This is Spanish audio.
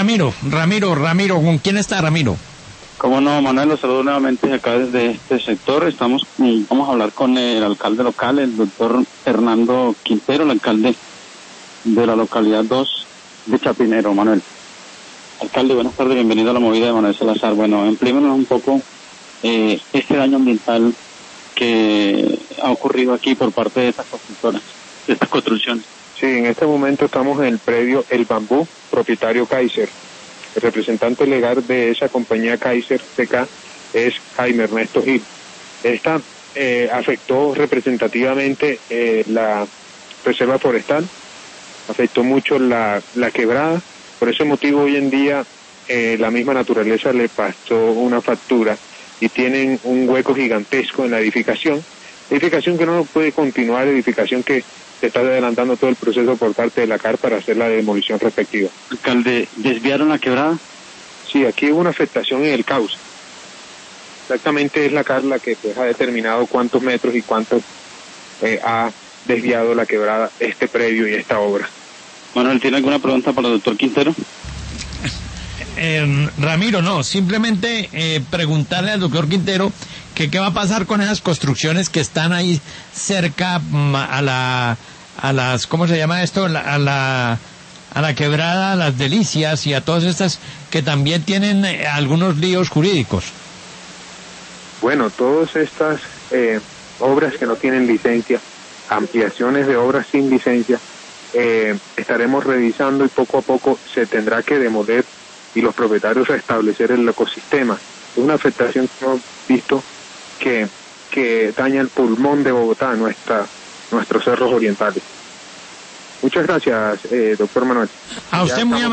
Ramiro, ¿con quién está Ramiro? Cómo no, Manuel, los saludo nuevamente acá desde este sector. Vamos a hablar con el alcalde local, el doctor Hernando Quintero, el alcalde de la localidad 2 de Chapinero, Manuel. Alcalde, buenas tardes, bienvenido a la movida de Manuel Salazar. Bueno, emplémonos un poco este daño ambiental que ha ocurrido aquí por parte de estas constructoras, de estas construcciones. Sí, en este momento estamos en el predio El Bambú, propietario Kaiser. El representante legal de esa compañía Kaiser TK es Jaime Ernesto Gil. Esta afectó representativamente la reserva forestal, afectó mucho la quebrada. Por ese motivo hoy en día la misma naturaleza le pasó una factura y tienen un hueco gigantesco en la edificación que no puede continuar, edificación que se está adelantando todo el proceso por parte de la CAR para hacer la demolición respectiva. Alcalde, ¿desviaron la quebrada? Sí, aquí hubo una afectación en el cauce. Exactamente es la CAR la que pues ha determinado cuántos metros y cuántos ha desviado la quebrada este predio y esta obra. Manuel, ¿tiene alguna pregunta para el doctor Quintero? Ramiro, no, simplemente preguntarle al doctor Quintero que qué va a pasar con esas construcciones que están ahí cerca a las, ¿cómo se llama esto? A la quebrada, a las Delicias y a todas estas que también tienen algunos líos jurídicos. Bueno, todas estas obras que no tienen licencia, ampliaciones de obras sin licencia, estaremos revisando y poco a poco se tendrá que demoler y los propietarios restablecer el ecosistema. Es una afectación que hemos visto que daña el pulmón de Bogotá, nuestros cerros orientales. Muchas gracias, doctor Manuel. A usted muy amable.